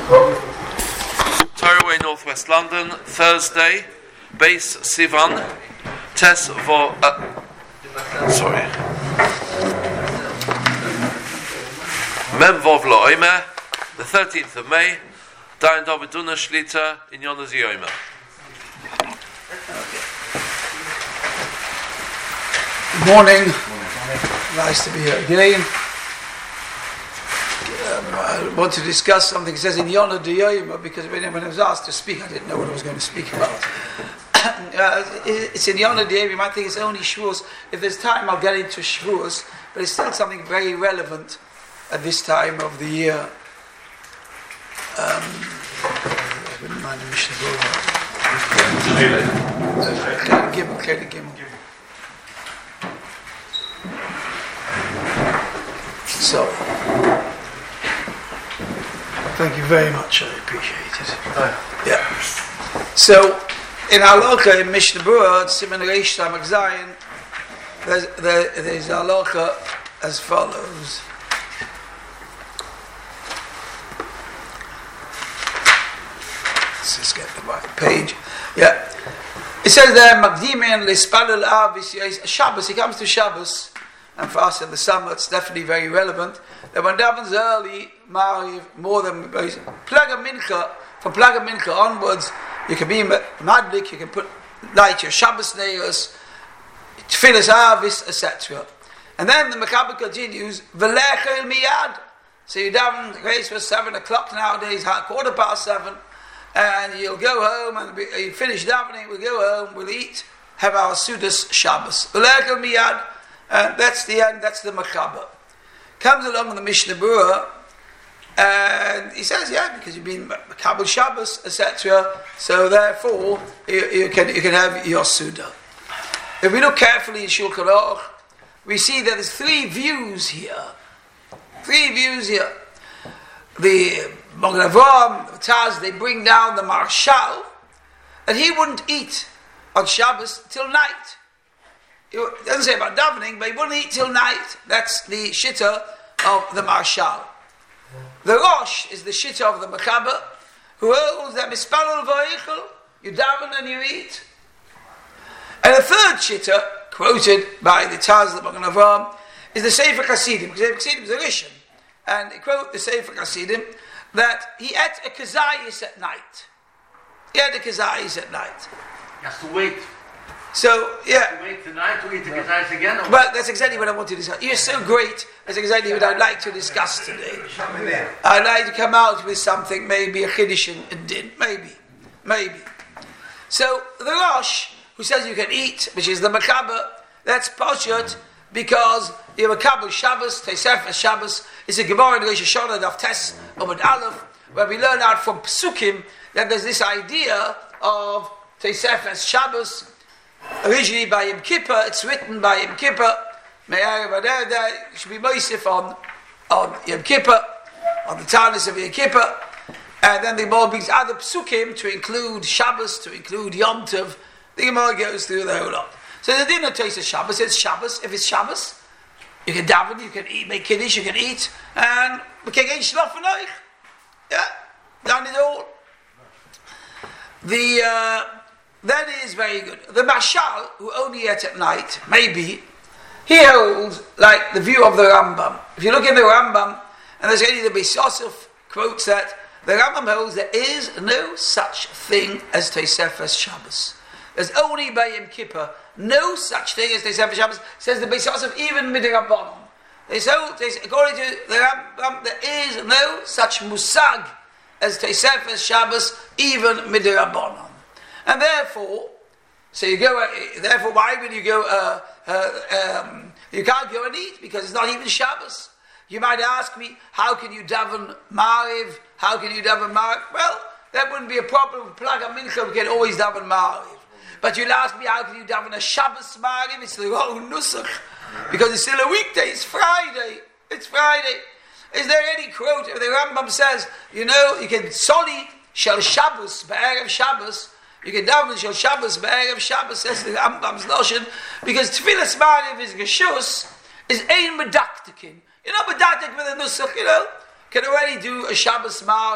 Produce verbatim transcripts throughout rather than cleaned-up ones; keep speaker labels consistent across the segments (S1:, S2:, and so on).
S1: Torah Northwest London, Thursday, Beis Sivan, Tes Vo. Uh, sorry. Mem Vov Lo Omer, the thirteenth of May, Dayan Daviduna Shlita in Yonah Ziomer.
S2: Good morning. Nice to be here again. Um, I want to discuss something. It says in Yonah D'Yomer, because when I was asked to speak, I didn't know what I was going to speak about. uh, it's in Yonah D'Yomer. You might think it's only Shavuos. If there's time, I'll get into Shavuos, but it's still something very relevant at this time of the year. Um, I wouldn't mind a Mishnah Berurah. Gimel, Keli Gimel. So, thank you very much. I appreciate it. Oh. Yeah. So, in Halacha in Mishnah Berurah, Siman Reish Lamed Zayin, there's there, there's Halacha as follows. Let's just get the right page. Yeah. It says there, Magdimin Lispalul Avis Shabbos. He comes to Shabbos. And for us in the summer, it's definitely very relevant. That when davens early, Mariv, more than Plaga Mincha, from Plaga Mincha onwards, you can be madlik, you can put light your Shabbos nails, Tfilas Avis, et cetera. And then the Mechaber continues, Velechel Miyad. So you daven the grace for seven o'clock nowadays, quarter past seven, and you'll go home and you finish davening. We'll go home, we'll eat, have our Sudas Shabbos. Velechel Miyad. And that's the end, that's the Mechaber. Comes along with the Mishnah Berurah, and he says, yeah, because you've been Mechaber Shabbos, et cetera. So therefore, you, you can you can have your Suda. If we look carefully in Shulchan Aruch, we see that there's three views here. Three views here. The Magen Avraham, the Taz, they bring down the Marshal, that he wouldn't eat on Shabbos till night. It doesn't say about davening, but he wouldn't eat till night. That's the shitta of the Marshal. The Rosh is the shitta of the Mechaber, who holds that mispalul v'oichel, you daven and you eat. And the third shitta, quoted by the Taz, the Magen Avraham, is the Sefer Chassidim. Because Sefer Chassidim is a Rishon. And they quote the Sefer Chassidim that he ate a kazayis at night. He had a kazayis at night.
S3: He has to wait.
S2: So, yeah.
S3: Wait tonight to eat the kazayis again? Or?
S2: But that's exactly what I want to discuss. You're so great. That's exactly what I'd like to discuss today. I'd like to come out with something, maybe a Chiddush and din. Maybe. Maybe. So, the Rosh, who says you can eat, which is the Mechaber, that's Poshet, because you have a Kabul Shabbos, Teisefes Shabbos. It's a Gemara in Rosh Hashanah, Daf Tes, Omid Aleph, where we learn out from Psukim that there's this idea of Teisefes Shabbos. Originally by Yom Kippur, it's written by Yom Kippur. It should be Moisif on, on Yom Kippur, on the Talis of Yom Kippur. And then the Gemara brings other psukim to include Shabbos, to include Yom Tov. The Gemara goes through the whole lot. So the dinner taste of Shabbos, it's Shabbos. If it's Shabbos, you can daven, you can eat, make Kiddush, you can eat, and we can get Shlaf and Eich. Yeah, done it all. The... Uh, That is very good. The Mashal, who only ate at night, maybe, he holds like the view of the Rambam. If you look in the Rambam, and there's only the Beis Yosef quotes that, the Rambam holds there is no such thing as Teisefes Shabbos. There's only by Yom Kippur no such thing as Teisefes Shabbos, says the Beis Yosef, even Midrabanan. So, according to the Rambam, there is no such musag as Teisefes Shabbos, even Midrabanan. And therefore, so you go. Uh, therefore, why would you go? Uh, uh, um, you can't go and eat because it's not even Shabbos. You might ask me, how can you daven Mariv? How can you daven Mariv? Well, that wouldn't be a problem. Plaga Mincha, we can always daven Mariv. But you'll ask me, how can you daven a Shabbos Mariv? It's the wrong nusach because it's still a weekday. It's Friday. It's Friday. Is there any quote? If the Rambam says, you know, you can soli shel Shabbos be'erev Shabbos. You can daven shel Shabbos be'erev Shabbos, says the Rambam's notion, because Tfilas Mariv is Geshus, is ein medaktikin. You're not medaktik with a nusach, you know. Can already do a Shabbos Mariv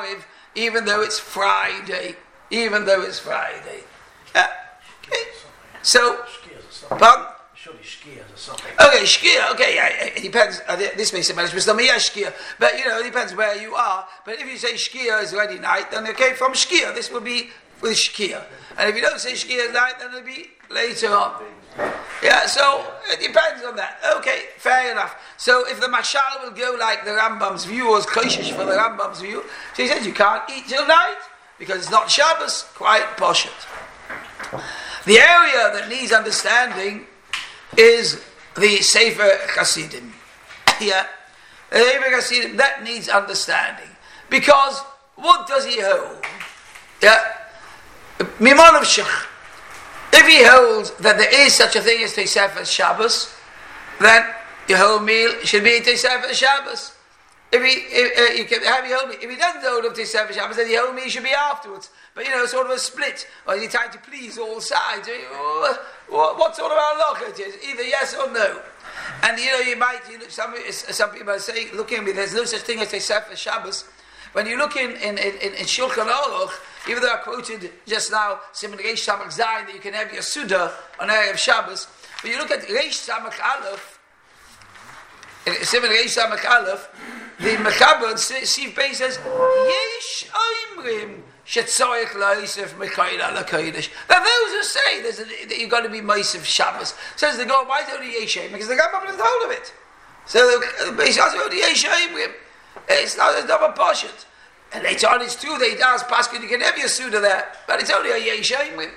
S2: even though it's Friday. Even though it's Friday. Uh, okay. So, pardon?
S3: Surely skiers or something.
S2: Okay, shkia, okay, yeah, it depends. Uh, this makes it manage, but yeah, shkia. But you know, it depends where you are. But if you say shkia is ready night, then okay, from shkia, this will be with shkia. And if you don't say shkia is night, then it'll be later on. Yeah, so it depends on that. Okay, fair enough. So if the mashal will go like the Rambam's view, or koshish for the Rambam's view, so he says you can't eat till night because it's not Shabbos, quite poshet. The area that needs understanding is the Sefer Chassidim. Yeah, the Sefer Chassidim, that needs understanding. Because what does he hold? Yeah, Mimon of Shech. If he holds that there is such a thing as Tosefes Shabbos, then your whole meal should be Tosefes Shabbos. If he, if, uh, you can have your whole meal. If he doesn't hold of Tosefes Shabbos, then your whole meal should be afterwards. But you know, sort of a split. Or is he trying to please all sides? What, what sort of halacha it is? Either yes or no. And you know, you might, you know, some, some people are saying, looking at me, there's no such thing as Tosefes Shabbos. When you look in in, in, in Shulchan Aruch, even though I quoted just now Siman Reish Samach Zayin that you can have your Suda on Erev Shabbos, but you look at Reish Samach Aleph, in Siman Reish Samach Aleph, the Mechaber Siv Beis says, Yesh Oimrim Shetzoich La'isef Mechail Ala Kodesh. Now those who say there's a, that you've got to be Mosif Shabbos, says the God, why is it only Yesh Oimrim? Because the Rambam doesn't hold of it. So the Beis says only Yesh Oimrim. It's not, it's not a poshut. And later on it's true that he does Paskin, you can have your Suda there, but it's only a Yesh Oimrim.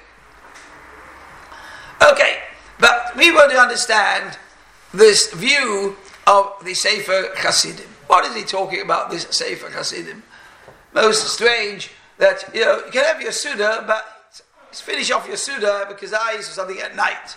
S2: Okay, but we want to understand this view of the Sefer Chassidim. What is he talking about, this Sefer Chassidim? Most strange that, you know, you can have your Suda, but finish off your Suda because I used something at night.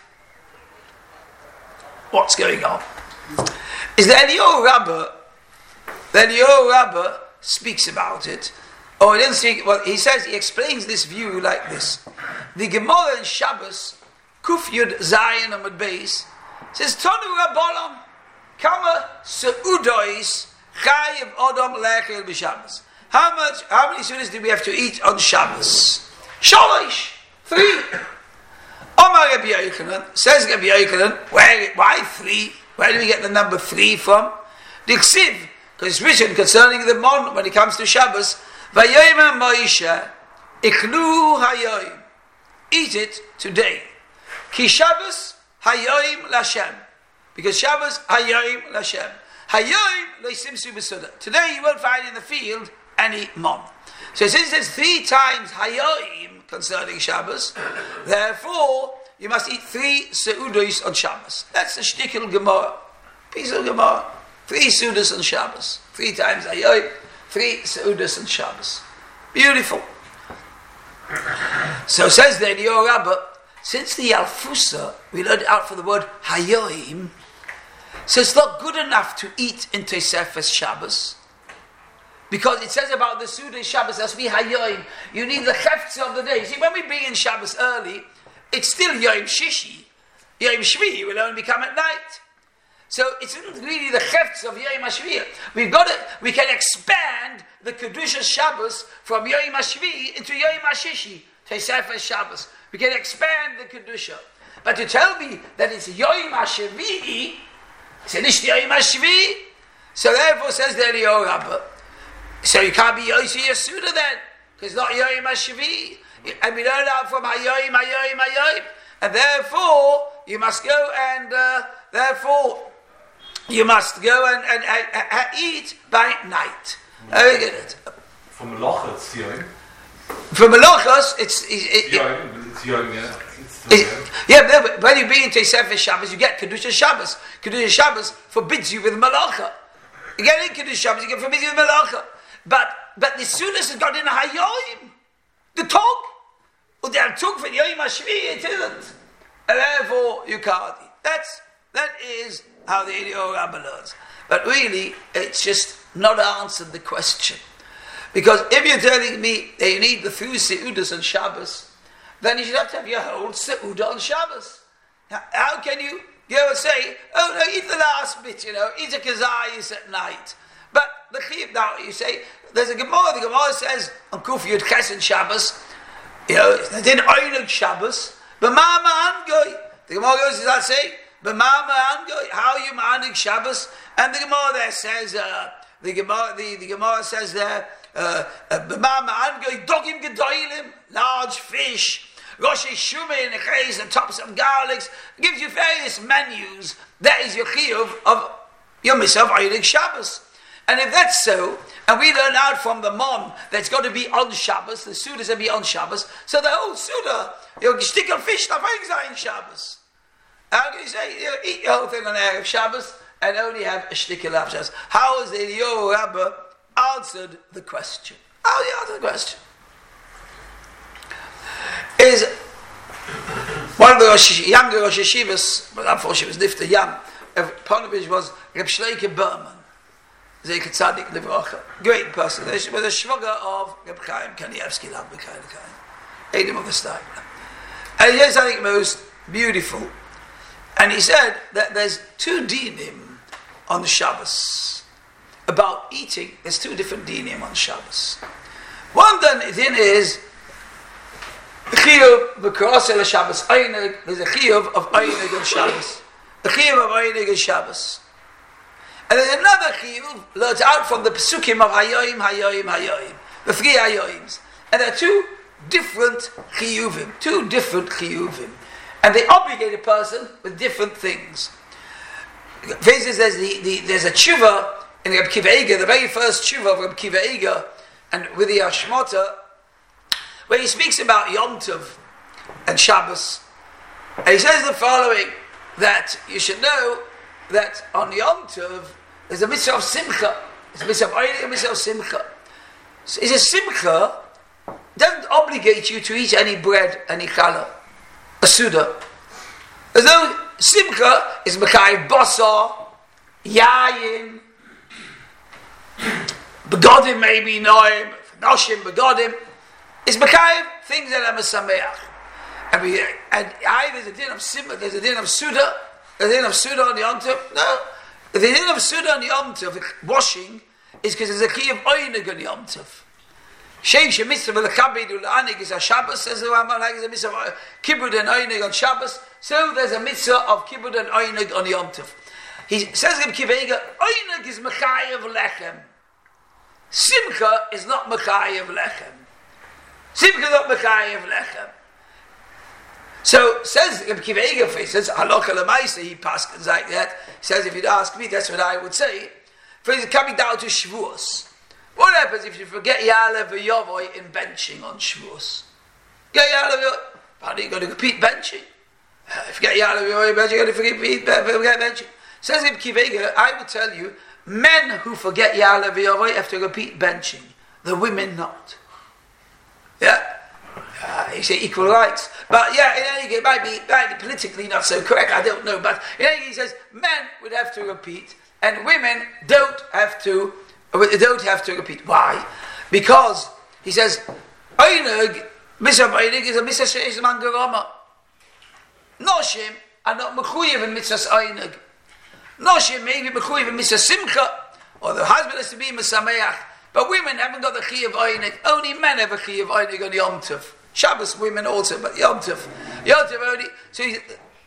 S2: What's going on? Is there any old Rabbah? Then your Rabbah speaks about it, or he doesn't speak. Well, he says he explains this view like this: the Gemara in Shabbos, Kuf Yud Zayin Amud Beis, says Tonu Rabbanon Kama Seudois Chayiv Odom Lechel b'Shabbos. How much? How many sudas do we have to eat on Shabbos? Shalosh, three. Omar Rabbi Yochanan, says Rabbi Yochanan, where? Why three? Where do we get the number three from? The Ksiv. Because it's written concerning the mon when it comes to Shabbos, Vayomer Moshe, Ichlu Hayoim, eat it today. Ki Shabbos Hayoim Lashem, because Shabbos Hayoim Lashem. Hayoim Leisimsu B'Suda. Today you won't find in the field any mon. So since there's three times Hayoim concerning Shabbos, therefore you must eat three Seudos on Shabbos. That's the Shtikil Gemara, piece of Gemara. Three Sudas on Shabbos. Three times Hayoim, three Seudas on Shabbos. Beautiful. So says the Eliyahu Rabbah, since the Alfusa, we learned out for the word Hayoim, so it's not good enough to eat in Tosefes Shabbos. Because it says about the Suda Shabbos, that's be Hayoim. You need the Chefza of the day. See, when we bring in Shabbos early, it's still Yom Shishi. Yom Shvi will only come at night. So it's not really the chefts of Yom HaShvi. We've got it. We can expand the Kedusha Shabbos from Yom HaShvi into Yom HaShishi, Tosefes Shabbos. We can expand the Kedusha. But to tell me that it's Yom HaShvi, it's not Yom HaShvi. So therefore says the Eliyahu Rabbah, so you can't be Yosi Yasuda then, because it's not Yom HaShvi. And we learn out from Hayoim, Hayoim, Hayoim. And therefore, you must go and, uh, therefore, you must go and, and, and, and eat by night. Very good.
S4: From Melocha, it's Yom.
S2: From Melochos, it's... It, it,
S4: Yom, it's Yom, yeah.
S2: It, yeah, no, but when you be in Tosefes Shabbos, you get Kedusha Shabbos. Kedusha Shabbos forbids you with Melocha. You get in Kedusha Shabbos, you get forbidden you with Melocha. But, but the Sudas has got in a Hayoim. The Tog. Or the Tog for Yom HaShvi, it isn't. And therefore, you can't eat. That's, that is how the Eliyahu Rabbah learns. But really, it's just not answered the question. Because if you're telling me that you need the few Seudas on Shabbos, then you should have to have your whole Seudah on Shabbos. Now, how can you go and say, oh no, eat the last bit, you know, eat a kazayis at night. But the chiyuv, now you say, there's a Gemara, the Gemara says, on Kufi Yud Chesed Shabbos, you know, they didn't Einig Shabbos, but Mama Angoy. The Gemara goes, does that say, but Mama Angoy, how are you Ma'anig Shabbos? And the Gemara there says, uh, the Gemara, the, the Gemara says there, uh, uh, Mama Angoy, Dogim Gedoilim, large fish, Rosh Shume and Echais and tops of garlics, gives you various menus. That is your chiyuv of your Misav Einig Shabbos. And if that's so, and we learn out from the Mon that's got to be on Shabbos, the Suda's going to be on Shabbos, so the whole Suda, you'll stick on fish, not on Shabbos. How can you say, you eat your whole thing on Erev Shabbos and only have a shtickle of Shabbos? How has the Eliyahu Rabbah answered the question? How do you answer the question? Is one of the Rosh, younger Rosh Yeshivas, but unfortunately he was nifta young, Ponovich was Reb Shloike Berman. Zeker Tzadik Livrocha. Great person. He was a shvaga of Reb Chaim Kanievsky, Lam B'Chaim Chaim. Adam of the Stein. And here's something most beautiful. And he said that there's two dinim on the Shabbos. About eating, there's two different dinim on Shabbos. One din is the chiyuv b'kros el Shabbos einig. There's a chiyuv of einig on Shabbos. The chiyuv of einig on Shabbos. And there's another chiyuv learned out from the Pesukim of Hayoim, Hayoim, Hayoim. The three Hayoims. And there are two different chiyuvim. Two different chiyuvim. And they obligate a person with different things. For instance, there's, the, the, there's a tshuva in Reb Kiva Eiger, the very first tshuva of Reb Kiva Eiger, and with the Hashmota, where he speaks about Yom Tov and Shabbos. And he says the following, that you should know that on Yom Tov, there's a mitzvah of simcha. There's a mitzvah of oiling, a mitzvah of simcha. So it's a simcha, doesn't obligate you to eat any bread, any challah, a suda. There's no simcha, is mekayim basar, yayin, begodim maybe noim, noshim begodim. It's mekayim, things that are mesameach. And, we, and I, there's a din of simcha, there's a din of suda, there's a din of suda on the Yom Tov. No. The din of suda on the Yom Tov, washing, is because there's a key of oinig on Yom Tov. Sheish, a mitzvah of the Chabad ul-Anig is a Shabbos, says the Rambam, like there's a mitzvah of Kibbud and Oinig on Shabbos, so there's a mitzvah of Kibbud and Oinig on Yom Tov. He says in Kiva Eiger, Oinig is Mechayev Lechem. Simcha is not Mechayev Lechem. Simcha is not Mechayev Lechem. So, says Reb Kiva Eiger, he says, Halacha L'maisa, he passes like that. He says, if you'd ask me, that's what I would say. For instance, coming down to Shavuos. What happens if you forget Ya'aleh v'Yavoy in benching on Shavuos? Get Ya'aleh v'Yavoy. How are you going to repeat benching? Uh, if you get Ya'aleh v'Yavoy benching, you're going to forget, forget benching. Says Reb Kiva Eiger, I would tell you, men who forget Ya'aleh v'Yavoy have to repeat benching. The women not. Yeah? Uh, you say equal rights. But yeah, in any case, it might be, might be politically not so correct, I don't know. But in any case, he says, men would have to repeat, and women don't have to They don't have to repeat. Why? Because he says, Einig, Mitzvah Einig is a Mitzvah Sheish Mangarama. Noshim are not Mechuyev in Mitzvah Einig. Noshim may be Mechuyev in Mitzvah Simcha, or the husband has to be Mesameach. But women haven't got the Chi of Einig. Only men have a Chi of Einig on Yom Tov. Shabbos women also, but Yom Tov. Yom Tov only. So he's,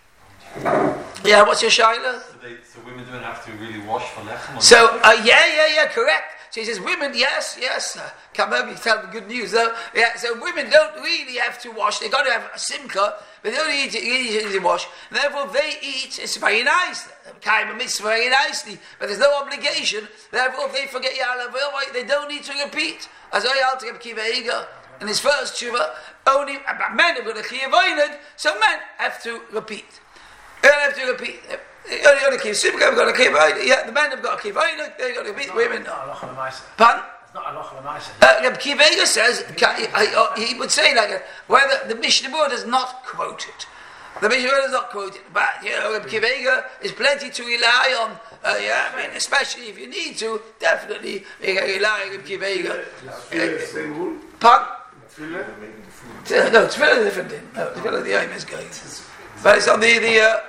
S2: yeah, what's your shaila?
S4: So, they, so women don't have to really wash for lechem?
S2: So, uh, yeah, yeah, yeah, correct. So he says, women, yes, yes. Uh, come over, you tell them good news, though. Yeah, so women don't really have to wash. They've got to have a simcha, but they don't need to, need to wash. And therefore, if they eat, it's very nice. Kaim a mitzvah very nicely, but there's no obligation. Therefore, if they forget Ya'aleh v'Yavoy, they don't need to repeat. As I alter Reb Kiva Eiger in his first tshuva, only men have got a chiyuv oineg, so men have to repeat. They don't have to repeat. Only got a chiyuv simcha, have got a chiyuv oineg. Yeah, the men have got a chiyuv oineg, they've got to repeat. Women
S3: not. Not a halacha
S2: Pardon?
S3: It's not a halacha l'maisa.
S2: Uh, Reb Kiva Eiger says, he would say like that, whether the Mishnah Berurah does not quote it. The Mishnah Berurah does not quote it, but you know, Reb Kiva Eiger is plenty to rely on. Uh, yeah, I mean, especially if you need to, definitely you can rely on Reb Kiva Eiger. Uh, Pardon? No, Tefillah is a different thing. No, Tefillah the aim is going. But it's on the, the uh,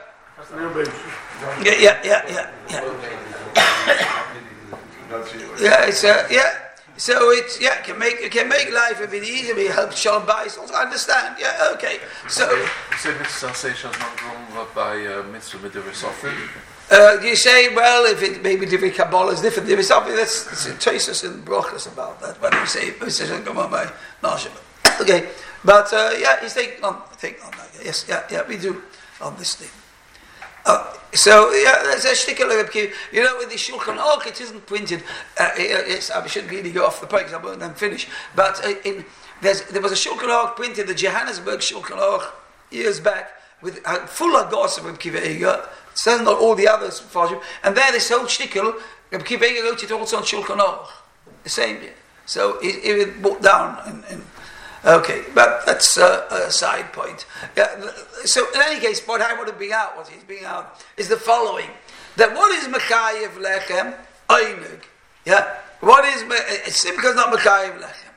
S2: yeah, yeah, yeah, yeah, yeah. Yeah, it's, uh, yeah. So it's yeah, it can make it can make life a bit easier. It helps Shalom Bayis. Also, I understand. Yeah, okay. So,
S1: so mitzvah sensation is not wrong by uh, mitzvah mitzvah.
S2: Uh, you say, well, if it maybe different Kabbalah is different, different something that's trace us in brachas about that. When we say, come on, my okay, but uh, yeah, he's taking on, taking on that. Yes, yeah, yeah, we do on this thing. Uh, so yeah, there's a shtickle of you know, with the Shulchan Aruch, it isn't printed. Uh, it's, I shouldn't really go off the point because I won't then finish. But uh, in there's there was a Shulchan Aruch printed, the Johannesburg Shulchan Aruch years back with uh, full of gossip of Kiva Eiger. It says not all the others, and there this whole shtickle, Reb Kiva Eiger wrote it also on Shulchan Aruch, the same year. So it, it brought down. In, in, okay, but that's uh, a side point. Yeah, so in any case, what I want to bring out, what he's bringing out, is the following: that what is Mechayev Lechem Einug? Yeah, what is it's because not Mechayev Lechem.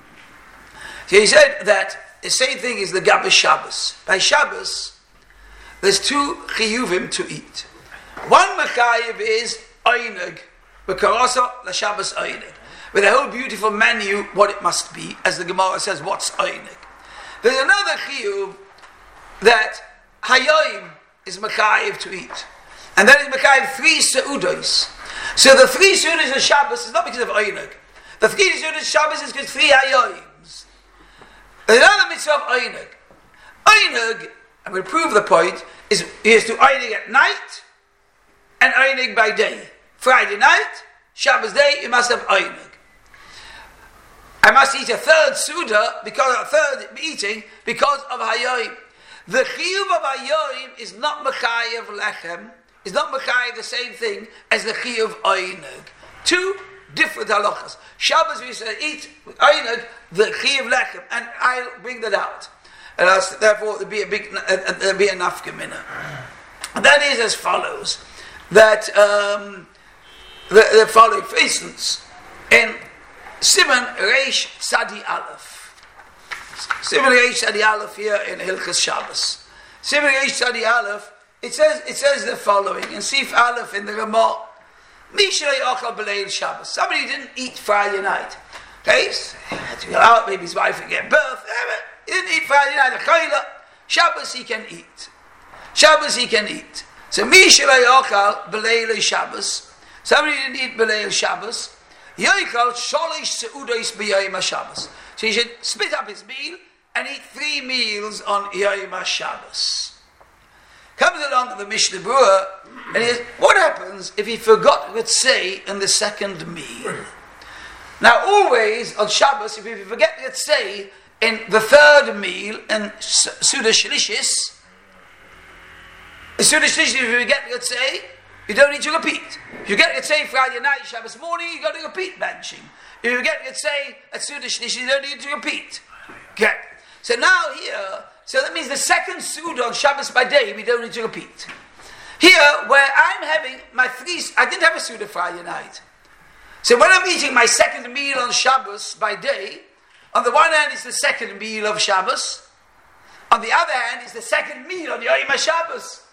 S2: So he said that the same thing is the Gabbis Shabbos. By Shabbos, there's two chiyuvim to eat. One mechayev is einug, v'karasa l'Shabbos einug, with a whole beautiful menu, what it must be, as the Gemara says, what's einug. There's another chiyuv that hayoim is mechayev to eat, and that is mechayev three seudos. So the three seudos of Shabbos is not because of einug. The three seudos of Shabbos is because three hayoims. There's another mitzvah of einug. Einug, and we'll prove the point, is he has to einig at night and einig by day. Friday night, Shabbos day, you must have einig. I must eat a third Suda, because a third eating, because of Hayoim. The Chiyuv of Hayoim is not Mechayev Lechem, is not Mechayev the same thing as the Chiyuv Einig. Two different halachas. Shabbos we say eat Einig, the Chiyuv Lechem, and I'll bring that out. And as, therefore, there'll be a big, uh, there'll be enough gemina. And that is as follows: that um, the, the following, for instance, in Siman Reish Tzadi Aleph, Siman Reish Tzadi Aleph here in Hilchas Shabbos, Siman Reish Tzadi Aleph, it says it says the following in Sif Aleph in the Ramah: Mishlei Ochal B'Leil Shabbos. Somebody didn't eat Friday night. Okay, so he had to go out. Maybe his wife would get birth. He didn't eat Friday night. Chayla. Shabbos he can eat. Shabbos he can eat. So Mishlei Ochal B'Leil Shabbos. Somebody didn't eat B'Leil Shabbos. Yoichal Sholish Seudos B'Yom HaShabbos. So he should split up his meal and eat three meals on Yom HaShabbos. Comes along to the Mishnah Berurah, and he says, what happens if he forgot, let's say, in the second meal? Now, always on Shabbos, if you forget, let's say, in the third meal, in Suda Shlishis, in Suda Shlishis, if you forget, let's say, you don't need to repeat. If you get, let's say, Friday night, Shabbos morning, you got to repeat benching. If you get, let's say, at Suda Shlishis, you don't need to repeat. Okay. So now here, so that means the second Suda on Shabbos by day, we don't need to repeat. Here, where I'm having my three, I didn't have a Suda Friday night. So when I'm eating my second meal on Shabbos by day, on the one hand it's the second meal of Shabbos, on the other hand it's the second meal on Yom HaShabbos.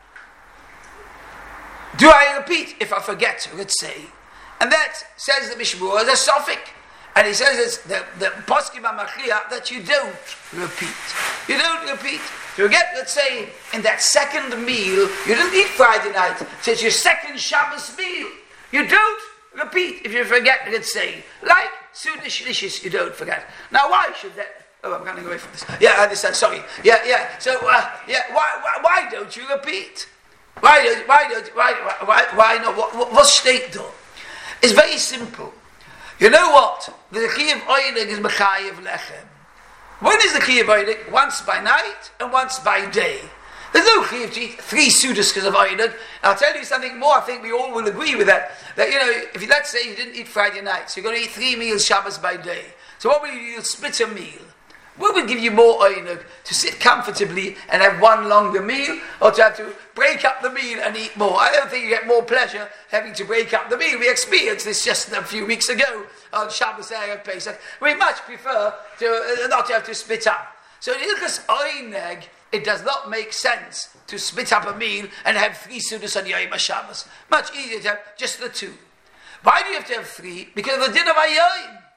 S2: Do I repeat if I forget, let's say? And that says the Mishnah Berurah as a suffix. And he says it's the, the Poskim HaMachriach that you don't repeat. You don't repeat. You get, let's say, in that second meal, you didn't eat Friday night, so it's your second Shabbos meal. You don't repeat if you forget, let's say. Like Suda Shlishis, you don't forget. Now why should that... Oh, I'm running away from this. Yeah, I understand, sorry. Yeah, yeah, so, uh, yeah, why, why, why don't you repeat? Why don't, why don't, why, why, why not? What, what, what's state though? It's very simple. You know what? The Chiyuv Einig is Mechayev Lechem. When is the Chiyuv Einig? Once by night and once by day. There's no Chiyuv to eat three Sudas because of Einig. I'll tell you something more, I think we all will agree with that. That, you know, if you, let's say you didn't eat Friday night, so you're going to eat three meals Shabbos by day. So what will you do? You'll split a meal. What would give you more Einig? To sit comfortably and have one longer meal, or to have to break up the meal and eat more? I don't think you get more pleasure having to break up the meal. We experienced this just a few weeks ago on Shabbos Erev Pesach. We much prefer to uh, not to have to split up. So in Ilchas Einig, it does not make sense to split up a meal and have three Sudas on Yom HaShabbos. Much easier to have just the two. Why do you have to have three? Because of the din of Hayoim.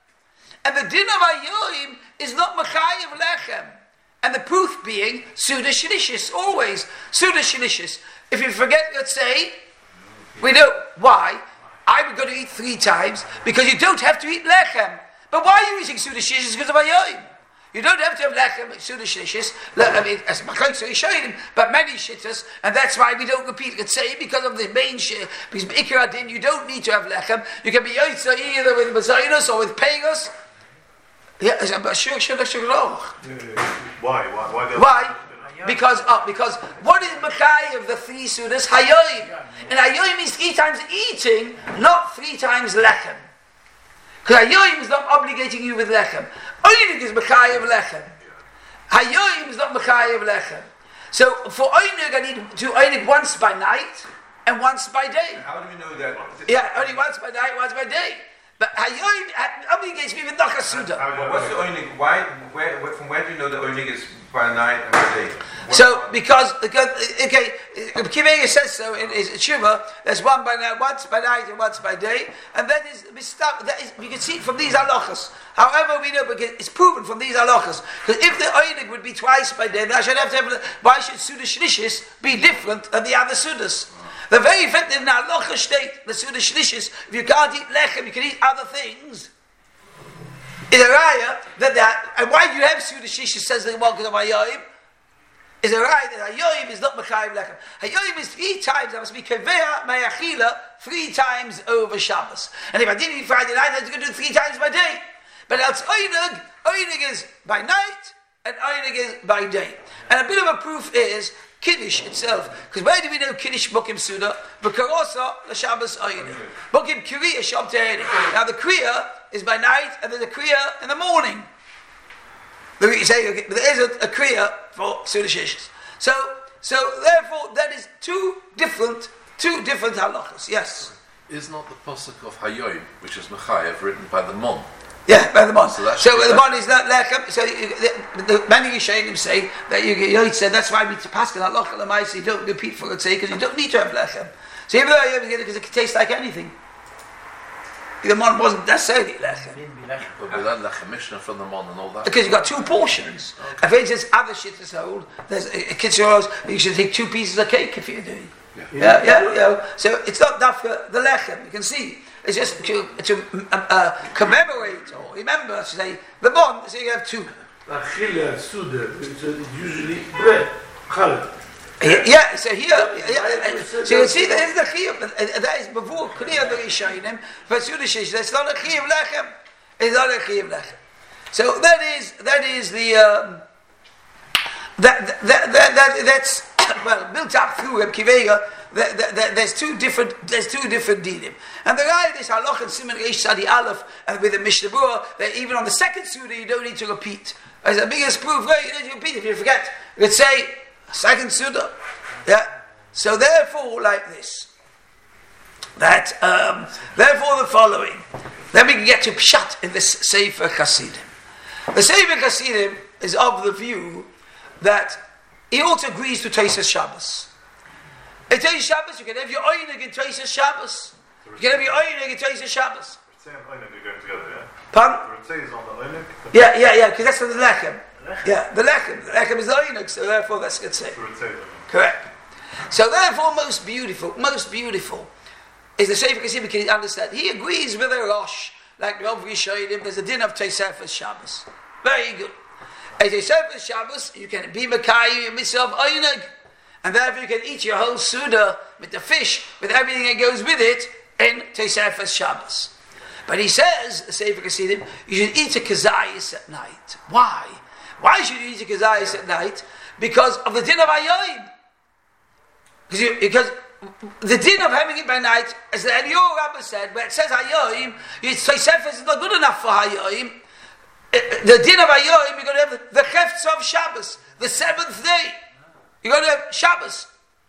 S2: And the din of Hayoim is not Mechayev Lechem. And the proof being Suda Shalishis, always Suda Shalishis. If you forget, let's say, we know why. I'm going to eat three times because you don't have to eat Lechem. But why are you eating Suda Shalishis? Because of Hayoim. You don't have to have Lechem, Suda Shalishis. I mean, as Machlokes Rishonim, but many shittas, and that's why we don't repeat, let's say, because of the main shit, because Ikar Adin, you don't need to have Lechem. You can be Yotza either with Mazainus or with Pegas. Yeah, I'm sure, sure, sure, wrong.
S5: Why? Why? Why?
S2: Why? Because oh, because what is Makai of the three Sudas? Hayoim. And Hayoim means three times eating, not three times Lechem. Because Hayoim is not obligating you with Lechem. Oinig is Makai of Lechem. Hayoim is not Makai of Lechem. So for Oinig, I need to Oinig once by night and once by day.
S5: How do we know that?
S2: Yeah, only once by night, once by day. But Hayoim obligates me with Nachas Suda.
S5: What's the oinig? Why? Where? From where do you know the oinig is by night and by day? What
S2: So because because okay, Kivega says so in his Tshuva. There's one by night, once by night, and once by day, and that is that is you can see it from these halachas. However, we know because it's proven from these halachas. Because if the oinig would be twice by day, then I should have to have. Why should Suda Shlishis be different than the other Sudas? The very effective in halacha state, the Suda Shlishis, if you can't eat lechem, you can eat other things. Is a raya that that, and why do you have Suda Shlishis says the Malkut of Hayoim? Is a raya that Hayoim is not Mechayev lechem. Hayoim is three times, I must be Kaveh Mayachila, three times over Shabbos. And if I didn't eat Friday night, I was going to do it three times by day. But else Oinig, Oinig is by night, and Oinig is by day. And a bit of a proof is Kiddush itself, because where do we know Kiddush Bukim Suda? B'karosa the Shabbos Oinig. Bukim Kriya Shom Te'enik. Now the Kriya is by night, and there's a Kriya in the morning. You say okay, but there is a, a Kriya for Suda Shishis. So, so therefore, that is two different, two different halachas. Yes.
S1: Is not the pasuk of Hayoim, which is Mechayev, written by the Mon?
S2: Yeah, by the Mon.
S1: So,
S2: so the Mon is not lechem. So you, the, the, many Rishonim say that you, you said that's why we pass in halacha l'maisa. You don't repeat for its sake because you don't need to have lechem. So even though you get it because it can taste like anything, the Mon wasn't necessarily lechem.
S1: But without lechem Mishnah from the Mon and all that.
S2: Because you got two portions. Okay. If it's other shit is hold, there's a, a kitzur, you should take two pieces of cake if you're doing. Yeah, yeah, yeah. You know, so it's not enough for the lechem. You can see. It's just to, to uh, uh, commemorate or remember, to say, the Mon, so you have two.
S3: Achille, Suda, it's usually bread, challah.
S2: Yeah, so here, yeah, so you can see that is the chiyuv, that is before clear the Rishonim, but Suda Shish, that's not a chiyuv lechem, it's not a chiyuv lechem. So that is, that is the, um, that, that, that, that, that's, well, built up through Reb Kivega. That, that, that, there's two different, there's two different dinim, and the guy is halach and siman reish sadi aleph, and with the Mishnah Berurah, that even on the second suda you don't need to repeat. As the biggest proof, right? You don't need to repeat if you forget. Let's say second suda, yeah. So therefore, like this, that um, therefore the following. Then we can get to pshat in this Sefer Chasidim. The Sefer Chasidim is of the view that he also agrees to Tosas Shabbos. In Tosas Shabbos, you can have your oinig in Tosas Shabbos. You can have your oinig in Tosas Shabbos.
S5: Ritzay and oinig are going together, yeah?
S2: Pardon?
S5: Ritzay is on the oinig.
S2: Yeah, yeah, yeah, because that's for the lechem. Yeah, the lechem. The lechem is the oinig, so therefore that's good say. Correct. So therefore, most beautiful, most beautiful is the Sefer Chasidim. Can understand? He agrees with a Rosh, like the Rav Rishonim. There's a din of Tosefes Shabbos. Very good. As Tosefes Shabbos, you can be Mekayim your mitzvah of oinig. And therefore you can eat your whole Suda with the fish, with everything that goes with it, in Tosefes Shabbos. But he says, the Sefer Chasidim, you should eat a kazayis at night. Why? Why should you eat a kazayis at night? Because of the din of Hayoim. Because, you, because the din of having it by night, as the Eliyahu Rabbah said, where it says Hayoim, Tosefes is not good enough for Hayoim. The din of Hayoim, you're going to have the Chefetz of Shabbos, the seventh day. You're going to have Shabbos.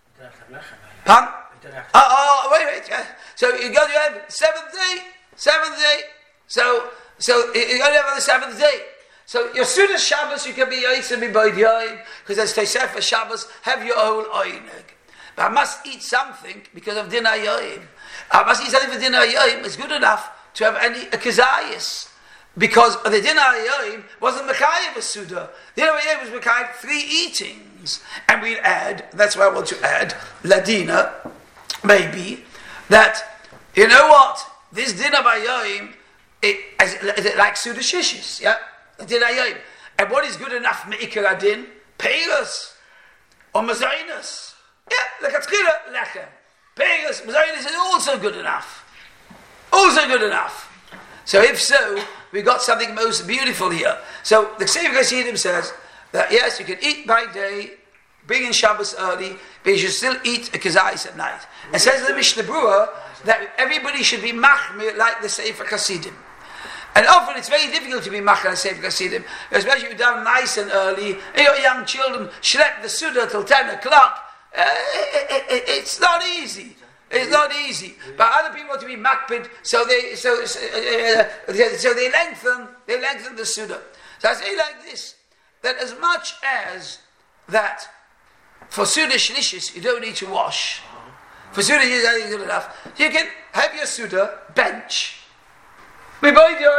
S2: Huh? Oh, oh, wait, wait. Yeah. So you're going to have seventh day, seventh day. So, so you're going to have on the seventh day. So your Suda Shabbos, you can be Yisem B'Boid Yoim, because there's Tosefes Shabbos, have your whole oinig. But I must eat something because of Din HaYoim. I must eat something for Din HaYoim. It's good enough to have any a kazayis. because the Din HaYom wasn't Mekayim a Suda. The Din HaYom was Mekayim three eatings. And we'll add, that's why I want to add, Ladina, maybe, that, you know what, this Din HaYom, it, is it like Suda Shishis, yeah? The Din HaYom. And what is good enough, Me'ikar Adin? Peiros, or Mazainas. Yeah, Lekatchila, Lechem. Peiros, Mazainas is also good enough. Also good enough. So if so, we got something most beautiful here. So the Sefer Hasidim says that yes, you can eat by day, bring in Shabbos early, but you should still eat a kazais at night. And says the Mishnah Berurah that everybody should be machmir like the Sefer Hasidim. And often it's very difficult to be machmir like the Sefer Hasidim, especially if you're down nice and early, and your young children schlep the Suda till ten o'clock. Uh, it, it, it, it's not easy. It's not easy, but other people want to be makpid, so they so so, uh, so they lengthen they lengthen the Suda. So I say like this, that as much as that for Suda Shlishis you don't need to wash. For Suda Shlishis is good enough. You can have your Suda bench, and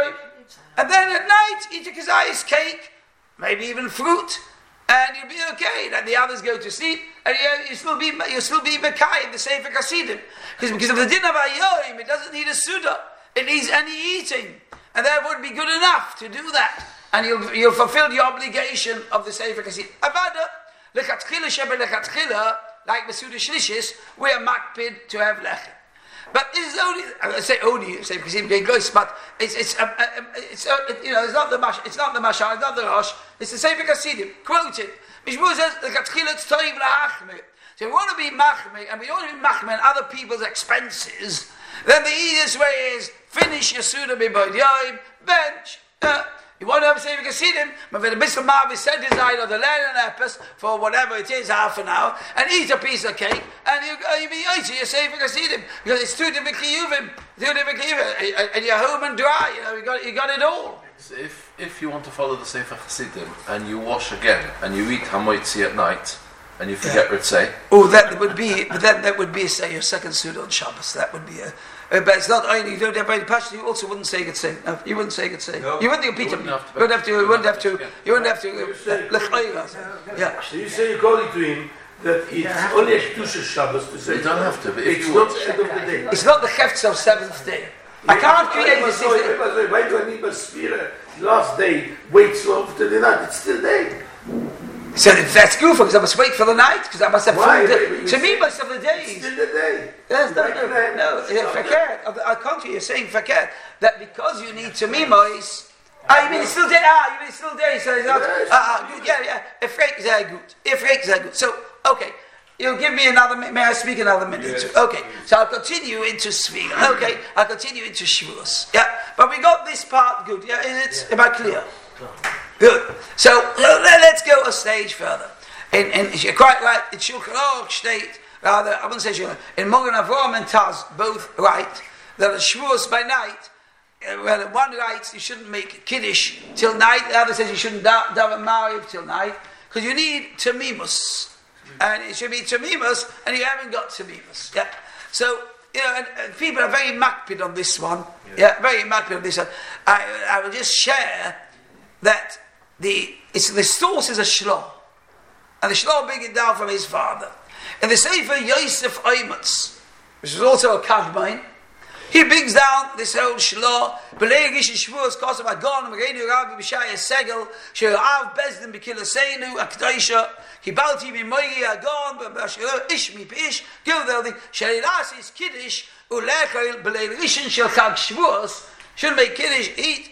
S2: then at night eat a kazayis cake, maybe even fruit. And you'll be okay. And the others go to sleep, and you, you still be you still be Mekai, the Sefer Hasidim, because because of the Din HaYom, it doesn't need a Suda. It needs any eating, and that would be good enough to do that, and you'll you'll fulfill the obligation of the Sefer Hasidim. Avada lechatchila shebe lechatchila, like the Suda Shlishis, we are makpid to have lechem. But this is only, I say only, say because it goes, but it's it's um, um, it's uh, it, you know it's not the mash, it's not the mashal, it's not the rosh, it's the Sefer Hasidim. Quoted. Mishmur says the katchilat toiv lahachmir. So if we want to be machmir and we want to be machmir on other people's expenses, then the easiest way is finish your Suda b'bod yom, bench. Uh, You want to have a Sefer Hasidim, but when the Mister Marvi set his eye on the land and epis for whatever it is, half an hour, and eat a piece of cake, and you uh, you be eating your Sefer Hasidim because it's two different kiyuvim, two different kiyuvim, and you're home and dry. You know, you got you got it all.
S1: So if if you want to follow the Sefer Hasidim and you wash again and you eat hamoitzi at night and you forget yeah. Ritzei,
S2: oh, that would be, but then that would be say your second Suda on Shabbos. That would be a. Uh, but it's not only you don't have any passion. You also wouldn't say good say. No, you wouldn't say good say. No. You wouldn't repeat it. You wouldn't have to. You wouldn't have to. You wouldn't have to. Uh, yeah.
S3: So you say according to him that it's yeah. only a kedusha Shabbos to say.
S1: You don't have to. But
S3: it's not the end of the day.
S2: It's not the chefts of seventh day. I can't create the sixth day.
S3: Why do I need a sphere last day? Wait so after the night. It's still day.
S2: So if that's good, because I must wait for the night, because I must have full day. To me, most of the days.
S3: Still the day.
S2: Yes, no, no, no. no. Yeah, fakir. On the contrary, you're saying fakir that because you need to mimois. Ah, you mean it's still day? Ah, you mean it's still day? So it's not. Ah, uh, yeah, yeah. Ifreik is good. Ifreik is good. So okay, you'll give me another. May I speak another minute? Yes. Okay. So I'll continue into Sfira. Okay, I'll continue into Shavuos. Yeah, but we got this part good. Yeah, it's yeah. Am I clear? Good. So uh, let's go a stage further. In, in, you're quite right. In Shulchan Aruch state, rather, I wouldn't say Shulchan. In Mogen Avraham and Taz, both right that a Shavuos by night. Uh, well, one writes you shouldn't make kiddush till night. The other says you shouldn't daven mariv till night because you need tamimus, and it should be tamimus, and you haven't got tamimus. Yeah. So you know, and, and people are very makpid on this one. Yeah, yeah very makpid on this one. I, I will just share that. The it's the source is a shlo, and the shlo bring it down from his father. And the Sefer Yosef Eimetz, which is also a kadmon, he brings down this whole shlo. B'lei Rish Shavuos Kosav Agon Mereinu Rabbi B'Shaya Segel She'av Bezdin B'Kilaseinu Akdaisha Kibalti Mimoiri Agon B'Ashir Ishmi Pish Gilveldi She'Elasis Kiddush Ulechel B'lei Rishon Shel Chag Shavuos should make Kiddush eat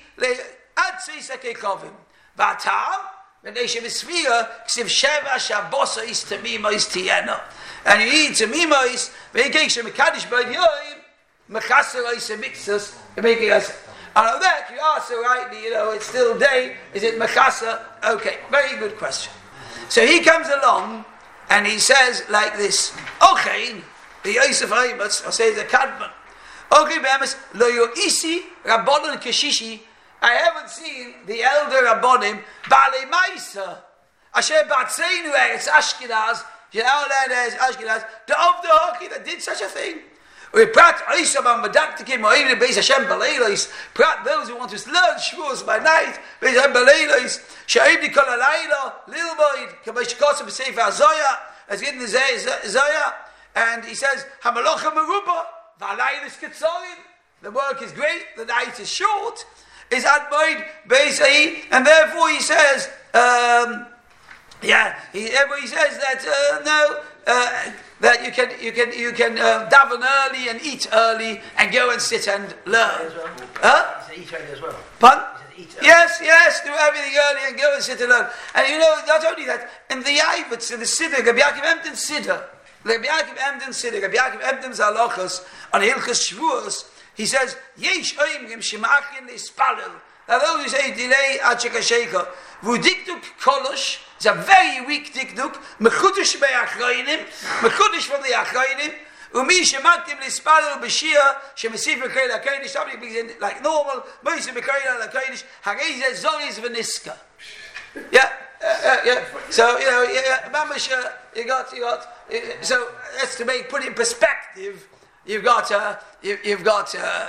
S2: Ad Seisakei Kovim. Batam, when they should be sphere, ksiv sheva shabosa is tamima is tiena, and you eat tamima is when you get some kaddish by the yoim, mechasser is a mixus, making us. And on that you also rightly, you know, it's still day. Is it mechasser? Okay, very good question. So he comes along and he says like this: Okay, the Yosef Eimetz, or say the kadmon. Okay, be'emes lo yoisi rabbanon keshishi. I haven't seen the elder Rabbonim, Baalei Maisa, Asher Batseinu Eretz Ashkenaz, you know, there's Ashkenaz, the of the Hoki that did such a thing. We prat Isam and Madaktikim or even Beis Hashem Beleilos. Prat those who want to learn Shavuos by night. Beis Hashem Beleilos. Sha'ibni Kol Alayla Lilboid Kamesh Kosim Sefer Zoya as in the Zoya, and he says Hamalocha Meruba Valaylis Ketzorim. The work is great. The night is short. Is Admoid Beisai, and therefore he says, um, yeah, he, he says that uh, no. Uh, that you can you can you can uh, daven early and eat early and go and sit and learn.
S6: Well.
S2: Huh?
S6: He said eat early as well.
S2: Pardon?
S6: He said eat early.
S2: Yes, yes, do everything early and go and sit and learn. And you know, not only that, in the Yavitz, in the Siddur, Rabbi Yaakov Emden Siddur, Rabbi Yaakov Emden Siddur, Rabbi Yaakov Emden's halachos on Hilchos Shavuos, he says, Yesh oimrim shemachin ispalel. Now those who say delay ad shekasheka, v'udiktuk kolosh. It's a very weak dikduk. Mechudish be'achroinim, mechudish from the achroinim. Umi shemaktim lispalel b'shia shemesif b'kreil ha'kodesh. Somebody begins like normal. Moise b'kreil ha'kodesh. Harei zoriz v'niska. Yeah, uh, uh, yeah. So you know, yeah, mamash, uh, you got, you got. Uh, so that's to make put in perspective. You've got, uh, you, you've got. Uh,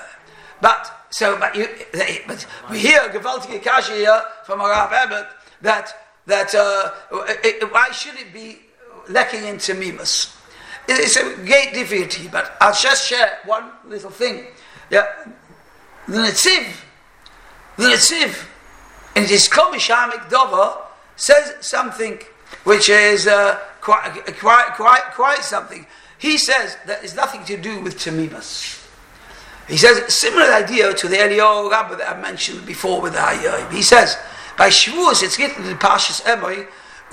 S2: but so, but you, but we hear gewaltige kasha here from Rav Abbott that. That uh, it, why should it be lacking in tamimus? It's a great difficulty, but I'll just share one little thing. Yeah, the Netziv, the Netziv, in his Komishamik Dover says something which is uh, quite, quite, quite, quite something. He says that it's nothing to do with tamimus. He says a similar idea to the Eliyahu Rabbah that I mentioned before with the Hayyim. He says. By Shavuos, it's written in Parshas Emor,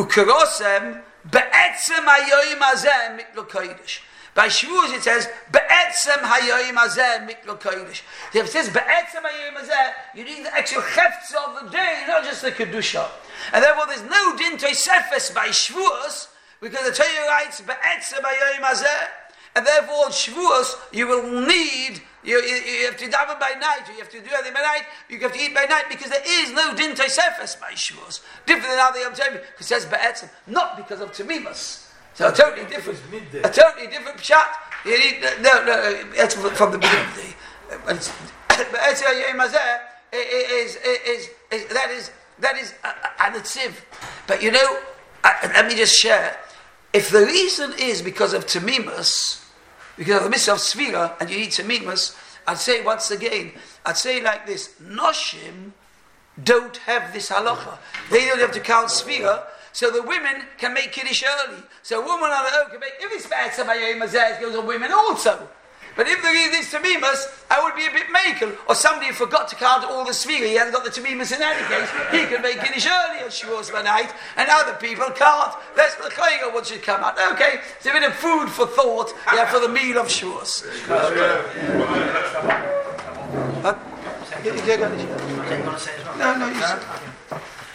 S2: Ukerosem be'etzem hayoyim hazeh miklo kodesh. By Shavuos, it says be'etzem hayoyim hazeh miklo kodesh. If it says be'etzem hayoyim hazeh, you need the actual hefts of the day, not just the kedusha. And therefore, there's no din tosefes by Shavuos because the Torah writes be'etzem hayoyim hazeh, and therefore, on Shavuos, you will need. You, you, you have to daven by night, or you have to do everything by night, you have to eat by night, because there is no din tosefes by Shavuos. Different than how the Yom Tov, because it says be'etzem, not because of tamimus. So a totally different, a totally different pshat. You need, no, no, that's from the beginning of the day. Be'etzem yom hazeh is, is, is, that is, that is an etziv. But you know, I, let me just share, if the reason is because of tamimus, because of the mitzvah of Sfira, and you need tamimus, I'd say once again, I'd say like this, Noshim don't have this halacha. They don't have to count Sfira, so the women can make Kiddush early. So a woman on her own can make, if it's Be'etzem hayoyim hazeh, it goes on women also. But if there is this tamimus, I would be a bit makel. Or somebody who forgot to count all the Sfira, he hasn't got the tamimus in any case, he can make Kiddush early on Shavuos by night, and other people can't. That's the chayga what should come out. Okay, it's a bit of food for thought, yeah, for the meal of Shavuos. What?
S6: What are you going to say as well?
S2: No, no, you said.